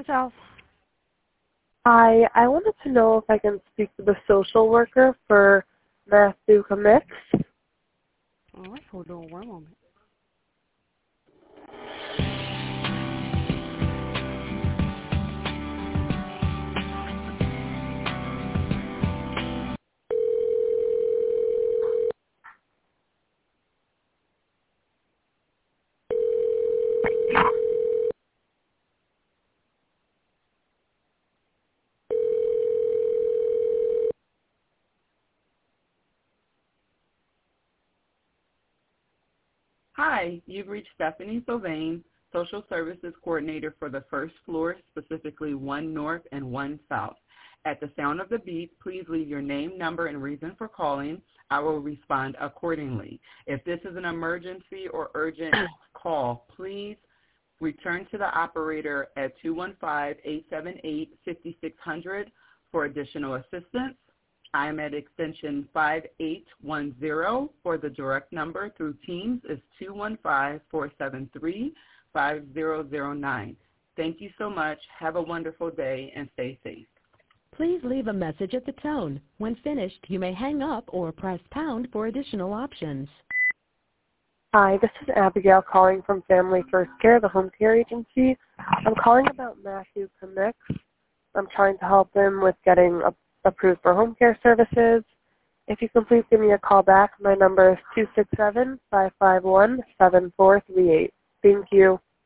Patel. Hi, I wanted to know if I can speak to the social worker for Matthew Commix. All right, hold on one moment. Hi, you've reached Stephanie Sylvain, Social Services Coordinator for the first floor, specifically 1 North and 1 South. At the sound of the beep, please leave your name, number, and reason for calling. I will respond accordingly. If this is an emergency or urgent call, please return to the operator at 215-878-5600 for additional assistance. I am at extension 5810, or the direct number through Teams is 215-473-5009. Thank you so much. Have a wonderful day and stay safe. Please leave a message at the tone. When finished, you may hang up or press pound for additional options. Hi, this is Abigail calling from Family First Care, the home care agency. I'm calling about Matthew Commix. I'm trying to help him with getting approved for home care services. If you can please give me a call back, my number is 267-551-7438. Thank you.